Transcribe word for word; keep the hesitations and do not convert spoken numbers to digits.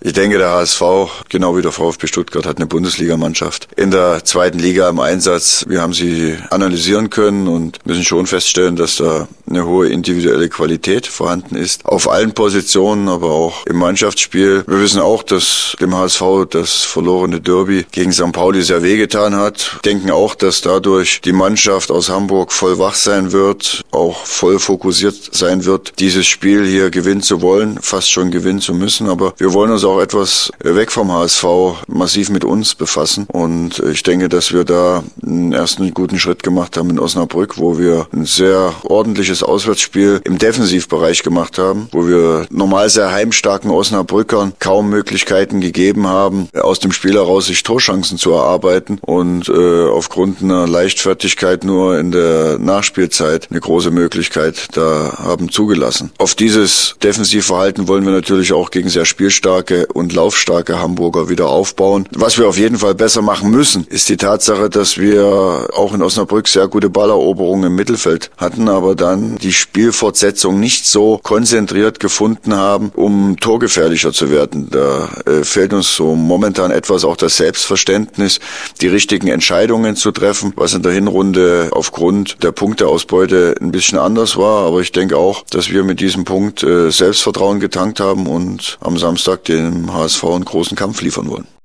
Ich denke, der H S V, genau wie der VfB Stuttgart, hat eine Bundesligamannschaft in der zweiten Liga im Einsatz. Wir haben sie analysieren können und müssen schon feststellen, dass da eine hohe individuelle Qualität vorhanden ist. Auf allen Positionen, aber auch im Mannschaftsspiel. Wir wissen auch, dass dem H S V das verlorene Derby gegen Sankt Pauli sehr wehgetan hat. Denken auch, dass dadurch die Mannschaft aus Hamburg voll wach sein wird, auch voll fokussiert sein wird, dieses Spiel hier gewinnen zu wollen, fast schon gewinnen zu müssen. Aber wir wollen uns auch etwas weg vom H S V massiv mit uns befassen. Und ich denke, dass wir da einen ersten guten Schritt gemacht haben in Osnabrück, wo wir ein sehr ordentliches Auswärtsspiel im Defensivbereich gemacht haben, wo wir normal sehr heimstarken Osnabrückern kaum Möglichkeiten gegeben haben, aus dem Spiel heraus sich Torchancen zu erarbeiten und äh, aufgrund einer Leichtfertigkeit nur in der Nachspielzeit eine große Möglichkeit da haben zugelassen. Auf dieses Defensivverhalten wollen wir natürlich auch gegen sehr spielstarke und laufstarke Hamburger wieder aufbauen. Was wir auf jeden Fall besser machen müssen, ist die Tatsache, dass wir auch in Osnabrück sehr gute Balleroberungen im Mittelfeld hatten, aber dann die Spielfortsetzung nicht so konzentriert gefunden haben, um torgefährlicher zu werden. Da äh, fehlt uns so momentan etwas auch das Selbstverständnis, die richtigen Entscheidungen zu treffen, was in der Hinrunde aufgrund der Punkteausbeute ein bisschen anders war. Aber ich denke auch, dass wir mit diesem Punkt äh, Selbstvertrauen getankt haben und am Samstag dem H S V einen großen Kampf liefern wollen.